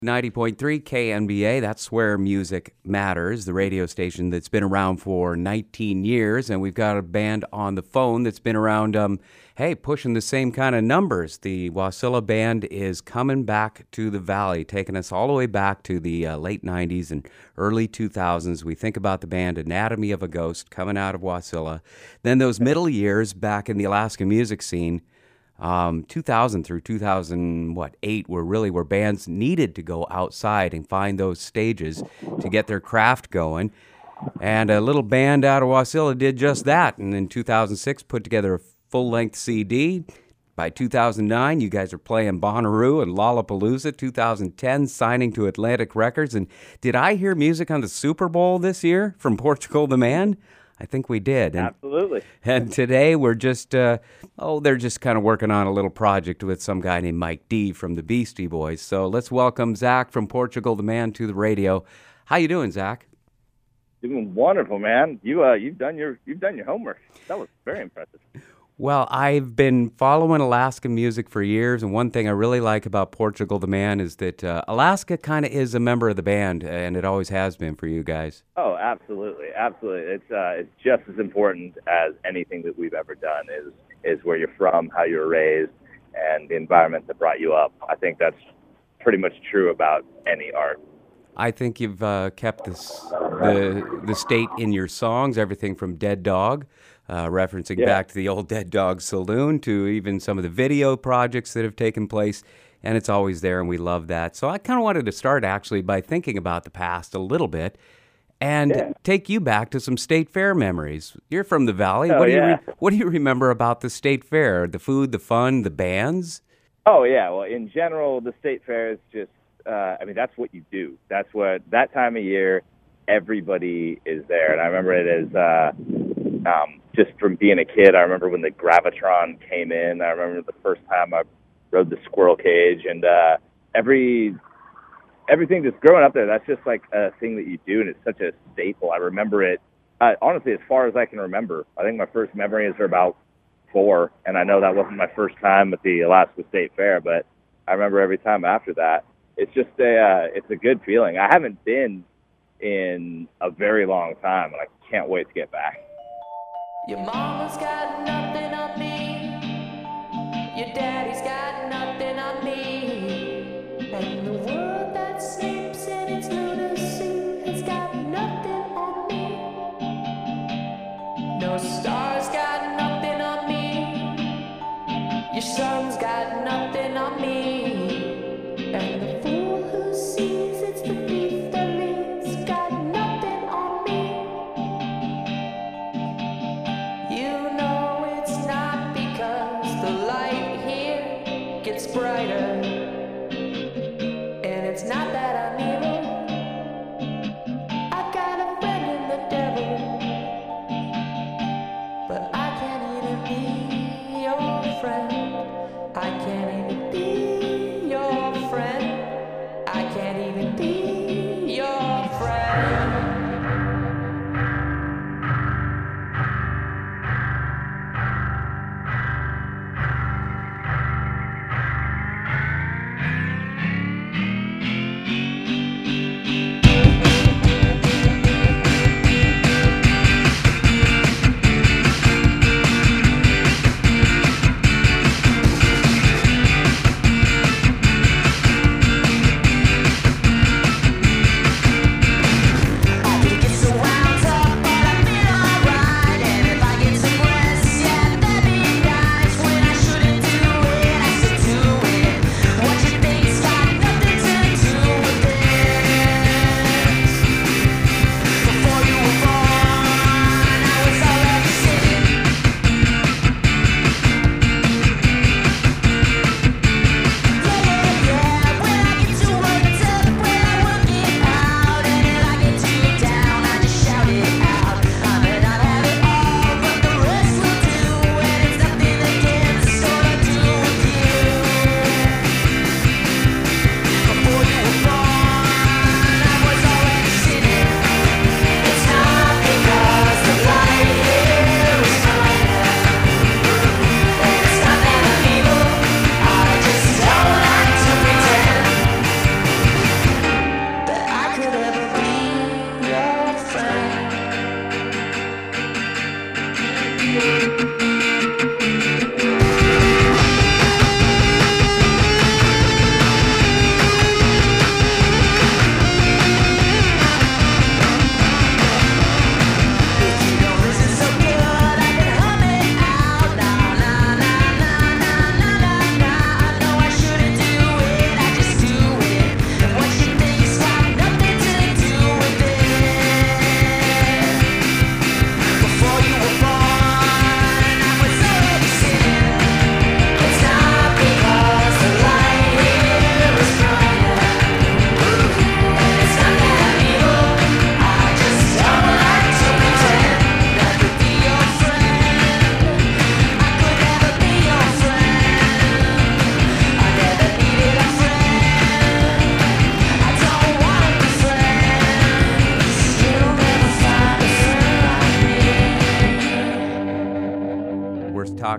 90.3 KNBA, that's where music matters, the radio station that's been around for 19 years. And we've got a band on the phone that's been around, pushing the same kind of numbers. The Wasilla Band is coming back to the Valley, taking us all the way back to the late 90s and early 2000s. We think about the band Anatomy of a Ghost coming out of Wasilla. Then those middle years back in the Alaska music scene, 2000 through 2008 were really where bands needed to go outside and find those stages to get their craft going. And a little band out of Wasilla did just that. And in 2006 put together a full-length CD. By 2009, you guys are playing Bonnaroo and Lollapalooza. 2010, signing to Atlantic Records. And did I hear music on the Super Bowl this year from Portugal the Man? I think we did. Absolutely. And today we're just, they're just kind of working on a little project with some guy named Mike D from the Beastie Boys. So let's welcome Zach from Portugal the Man to the radio. How you doing, Zach? Doing wonderful, man. You've done your homework. That was very impressive. Well, I've been following Alaska music for years, and one thing I really like about Portugal the Man is that Alaska kind of is a member of the band, and it always has been for you guys. Oh, absolutely. It's just as important as anything that we've ever done is where you're from, how you were raised, and the environment that brought you up. I think that's pretty much true about any art. I think you've kept the state in your songs, everything from Dead Dog, referencing back to the old Dead Dog Saloon, to even some of the video projects that have taken place, and it's always there, and we love that. So I kind of wanted to start, actually, by thinking about the past a little bit and take you back to some state fair memories. You're from the Valley. What do you remember about the state fair? The food, the fun, the bands? Oh, yeah. Well, in general, the state fair is just, that's what you do. That time of year, everybody is there. And I remember it as, just from being a kid, I remember when the Gravitron came in. I remember the first time I rode the squirrel cage, and everything just growing up there, that's just like a thing that you do, and it's such a staple. I remember it, honestly, as far as I can remember. I think my first memories are about 4, and I know that wasn't my first time at the Alaska State Fair, but I remember every time after that. It's just it's a good feeling. I haven't been in a very long time, and I can't wait to get back. Your mama's got nothing on me. Your daddy's got nothing on me. And the world that sleeps in its lunacy has got nothing on me. No star's got nothing on me. Your sun's got nothing on me. And the fool who sees it's the thief that leads got nothing on me. You know it's not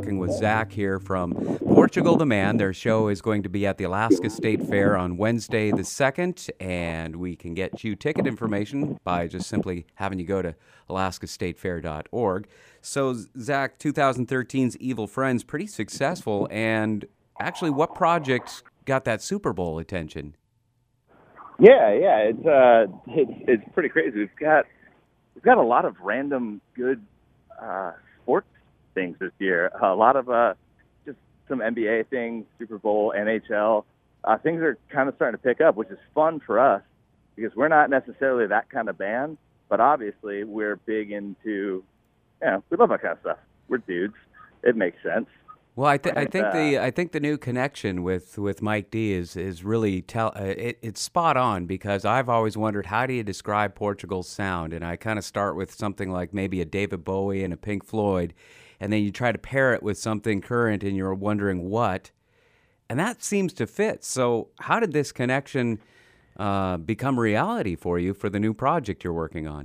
talking with Zach here from Portugal the Man. Their show is going to be at the Alaska State Fair on Wednesday the 2nd, and we can get you ticket information by just simply having you go to alaskastatefair.org. So, Zach, 2013's Evil Friends, pretty successful, and actually, what project got that Super Bowl attention? Yeah, it's pretty crazy. We've got a lot of random good sports things this year. A lot of just some NBA things, Super Bowl, NHL. Things are kind of starting to pick up, which is fun for us because we're not necessarily that kind of band, but obviously we're big into, we love that kind of stuff. We're dudes. It makes sense. Well, I think the new connection with Mike D is really it's spot on, because I've always wondered, how do you describe Portugal's sound? And I kind of start with something like maybe a David Bowie and a Pink Floyd, and then you try to pair it with something current, and you're wondering what, and that seems to fit. So how did this connection become reality for you for the new project you're working on?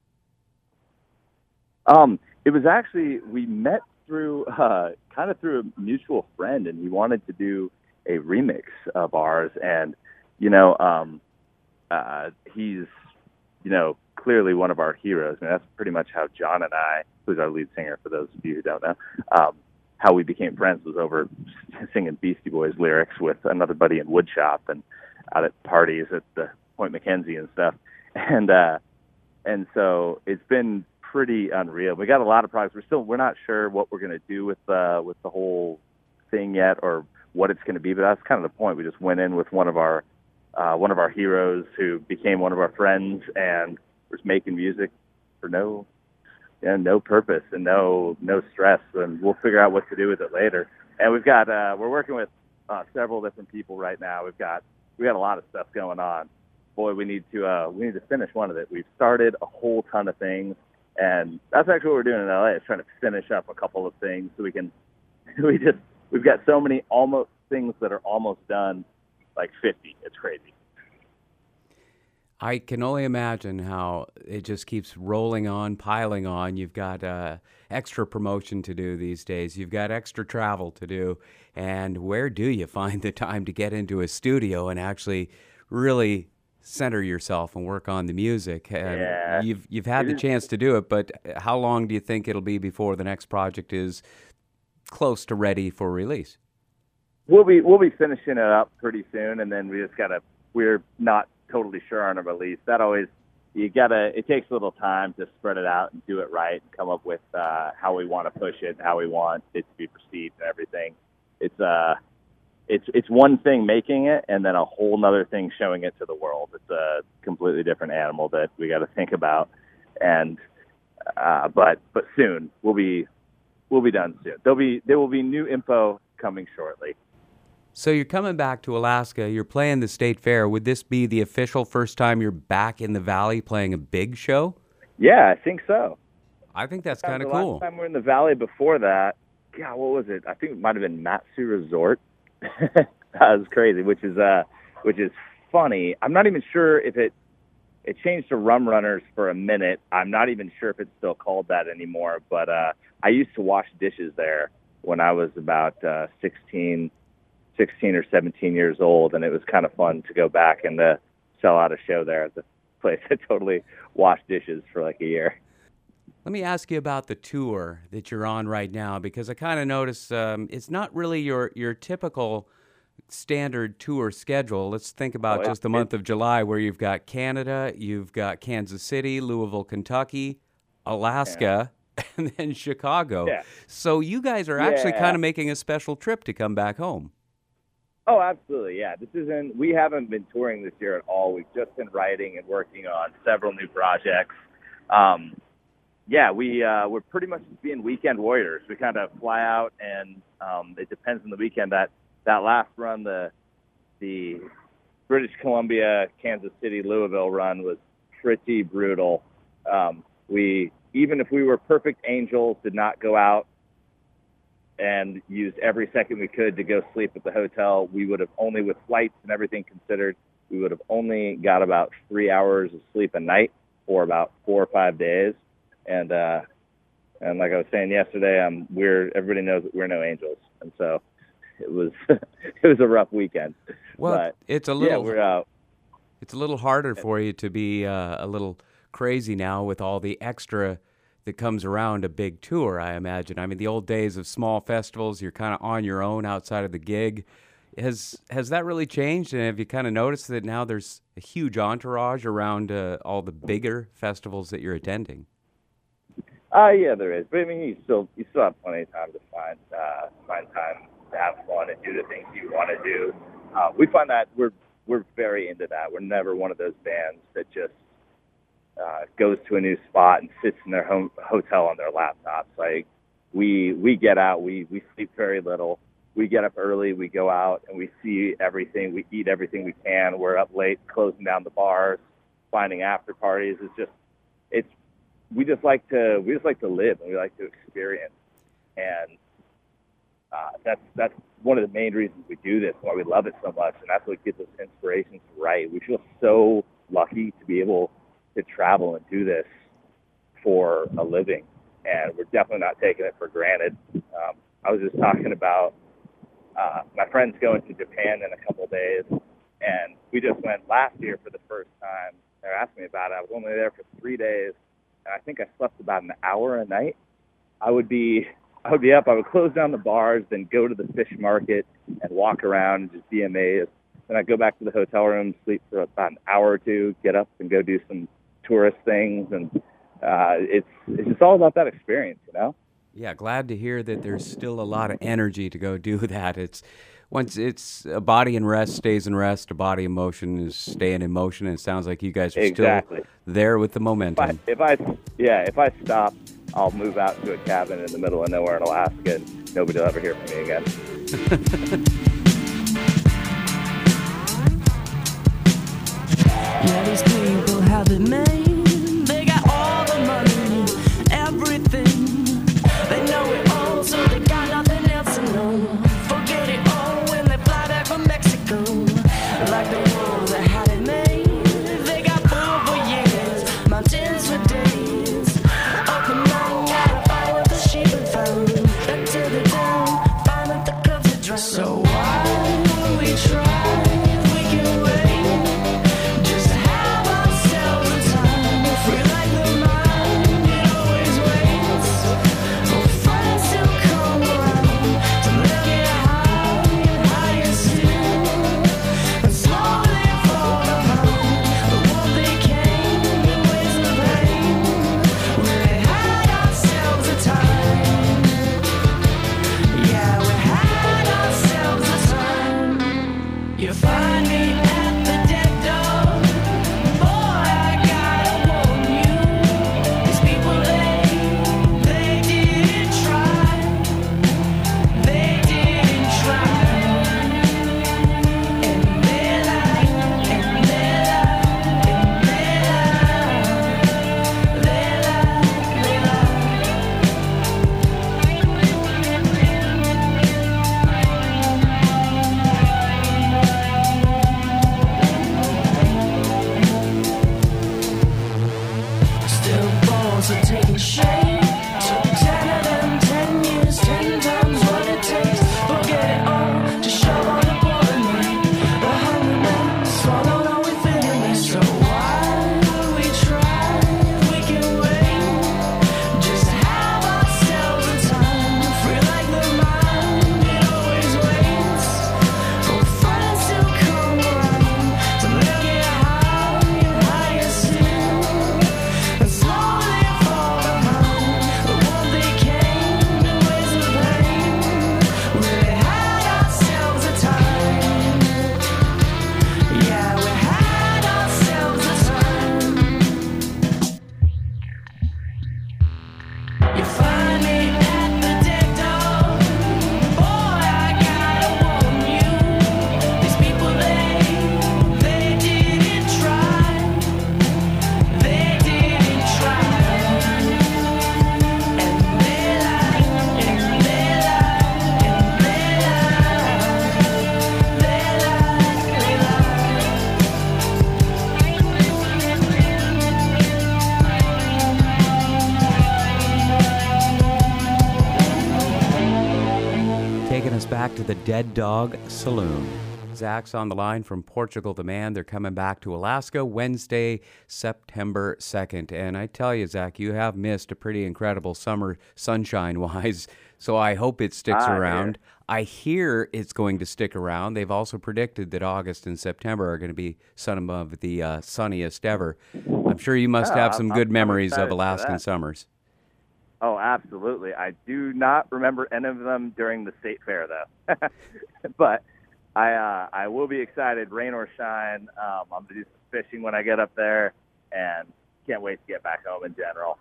It was actually, we met through kind of through a mutual friend, and he wanted to do a remix of ours, and he's clearly one of our heroes, and that's pretty much how John and I, who's our lead singer for those of you who don't know, how we became friends was over singing Beastie Boys lyrics with another buddy in woodshop and out at parties at the Point McKenzie and stuff, and so it's been pretty unreal. We got a lot of projects. We're not sure what we're going to do with the whole thing yet, or what it's going to be. But that's kind of the point. We just went in with one of our heroes who became one of our friends, and was making music for no purpose and no stress. And we'll figure out what to do with it later. And we're working with several different people right now. We got a lot of stuff going on. Boy, we need to finish one of it. We've started a whole ton of things. And that's actually what we're doing in LA, is trying to finish up a couple of things so we've got so many almost things that are almost done, like 50. It's crazy. I can only imagine how it just keeps rolling on, piling on. You've got extra promotion to do these days. You've got extra travel to do. And where do you find the time to get into a studio and actually really center yourself and work on the music? Yeah. You've had the chance to do it, but how long do you think it'll be before the next project is close to ready for release? We'll be finishing it up pretty soon, and then we're not totally sure on a release. It takes a little time to spread it out and do it right and come up with how we want to push it, how we want it to be perceived and everything. It's one thing making it, and then a whole nother thing showing it to the world. It's a completely different animal that we got to think about. And but soon we'll be done soon. There will be new info coming shortly. So you're coming back to Alaska. You're playing the State Fair. Would this be the official first time you're back in the Valley playing a big show? Yeah, I think so. I think that's kind of cool. Last time we were in the Valley before that, what was it? I think it might have been Matsu Resort. That was crazy, which is funny. I'm not even sure if it changed to Rum Runners for a minute. I'm not even sure if it's still called that anymore. But I used to wash dishes there when I was about 16 or 17 years old, and it was kind of fun to go back and sell out a show there at the place. I totally washed dishes for like a year. Let me ask you about the tour that you're on right now, because I kind of notice it's not really your typical standard tour schedule. Let's think about just the month of July, where you've got Canada, you've got Kansas City, Louisville, Kentucky, Alaska, and then Chicago. Yeah. So you guys are actually kind of making a special trip to come back home. Oh, absolutely, yeah. We haven't been touring this year at all. We've just been writing and working on several new projects. We're pretty much being weekend warriors. We kind of fly out, and it depends on the weekend. That last run, the British Columbia, Kansas City, Louisville run was pretty brutal. Even if we were perfect angels, did not go out and used every second we could to go sleep at the hotel, we would have only, with flights and everything considered, we would have only got about 3 hours of sleep a night for about 4 or 5 days. And And like I was saying yesterday, everybody knows that we're no angels, and so it was it was a rough weekend. Well, but it's a little we're out. It's a little harder for you to be a little crazy now with all the extra that comes around a big tour, I imagine. I mean, the old days of small festivals, you're kind of on your own outside of the gig. Has that really changed? And have you kind of noticed that now there's a huge entourage around all the bigger festivals that you're attending? Yeah, there is. But I mean, you still have plenty of time to find time to have fun and do the things you want to do. We find that we're very into that. We're never one of those bands that just goes to a new spot and sits in their hotel on their laptops. Like we get out, we sleep very little. We get up early, we go out and we see everything. We eat everything we can. We're up late, closing down the bars, finding after parties. We just like to live and we like to experience. And that's one of the main reasons we do this, why we love it so much, and that's what gives us inspiration to write. We feel so lucky to be able to travel and do this for a living, and we're definitely not taking it for granted. I was just talking about my friend's going to Japan in a couple of days, and we just went last year for the first time. They asked me about it. I was only there for 3 days, and I think I slept about an hour a night. I would be up. I would close down the bars, then go to the fish market and walk around and just be amazed. Then I'd go back to the hotel room, sleep for about an hour or two, get up and go do some tourist things. And it's just all about that experience, you know? Yeah, glad to hear that there's still a lot of energy to go do that. Once it's a body in rest stays in rest, a body in motion is staying in motion, and it sounds like you guys are still there with the momentum. If I stop, I'll move out to a cabin in the middle of nowhere in Alaska, and nobody will ever hear from me again. Yeah, these people have it made. They got all the money, everything. They know it all, so they got nothing else to know. Forget it all when they fly back from Mexico. Like the wolves that had it made. They got food for years, mountains for days. Up and down, gotta find what the sheep have found. Back to the town, find that the clubs are dry. So why don't we try if we can wait? Just have ourselves a time. back to the Dead Dog Saloon. Zach's on the line from Portugal the Man. They're coming back to Alaska Wednesday, September 2nd. And I tell you, Zach, you have missed a pretty incredible summer sunshine-wise, so I hope it sticks around. I hear it's going to stick around. They've also predicted that August and September are going to be some of the sunniest ever. I'm sure you must have some good memories of Alaskan summers. Oh, absolutely. I do not remember any of them during the state fair, though. But I will be excited, rain or shine. I'm going to do some fishing when I get up there, and can't wait to get back home in general.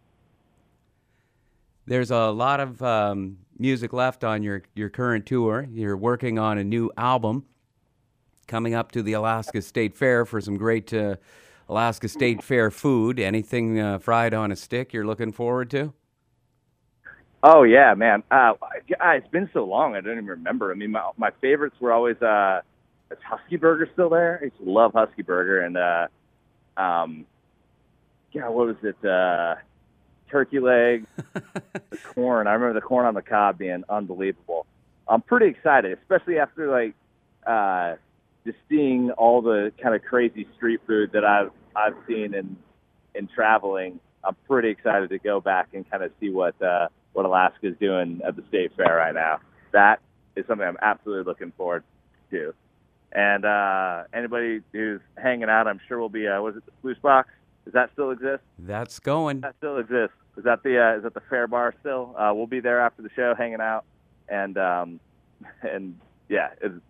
There's a lot of music left on your current tour. You're working on a new album coming up to the Alaska State Fair for some great Alaska State Fair food. Anything fried on a stick you're looking forward to? Oh, yeah, man. It's been so long, I don't even remember. I mean, my favorites were always, is Husky Burger still there? I used to love Husky Burger. And, what was it? Turkey leg, the corn. I remember the corn on the cob being unbelievable. I'm pretty excited, especially after, just seeing all the kind of crazy street food that I've seen in traveling. I'm pretty excited to go back and kind of see what Alaska's doing at the state fair right now. That is something I'm absolutely looking forward to. And anybody who's hanging out, I'm sure will be. Was it the Sluice Box? Does that still exist? That's going. That still exists. Is that the fair bar still? We'll be there after the show, hanging out, and yeah,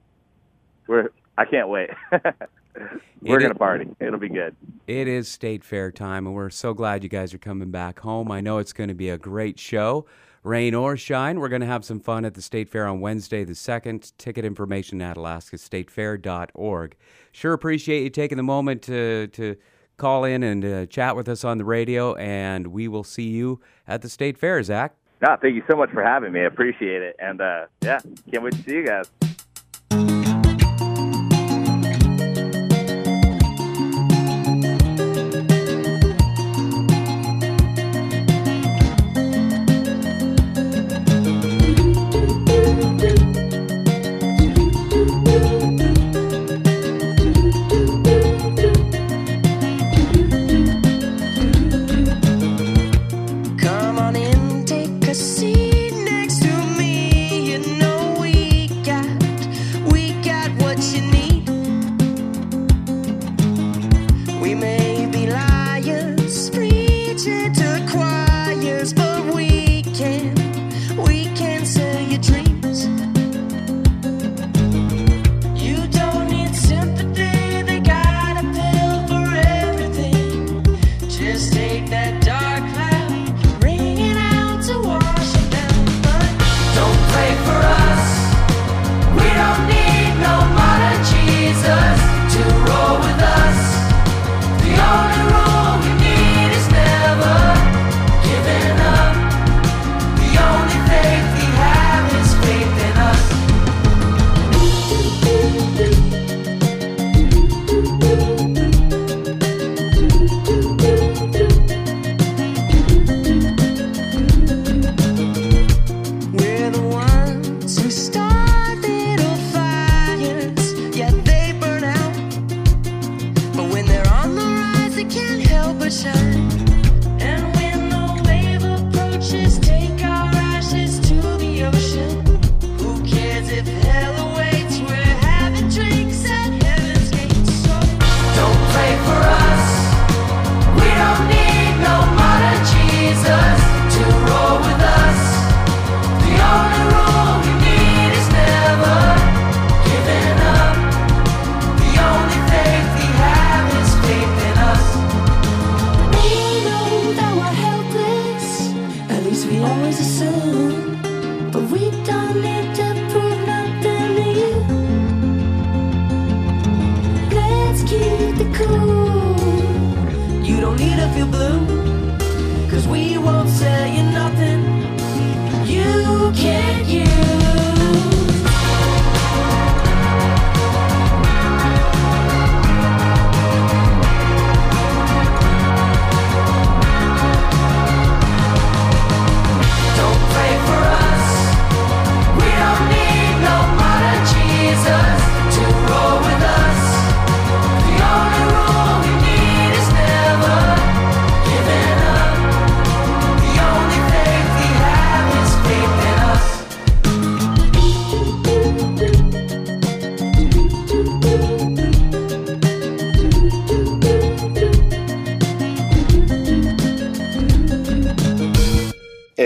I can't wait. We're going to party. It'll be good. It is state fair time, and we're so glad you guys are coming back home. I know it's going to be a great show. Rain or shine, we're going to have some fun at the State Fair on Wednesday the 2nd. Ticket information at alaskastatefair.org. Sure appreciate you taking the moment to call in and chat with us on the radio, and we will see you at the State Fair, Zach. No, thank you so much for having me. I appreciate it. And, yeah, can't wait to see you guys.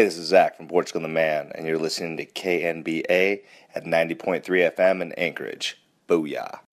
this is Zach from Portugal the Man, and you're listening to KNBA at 90.3 FM in Anchorage. Booyah.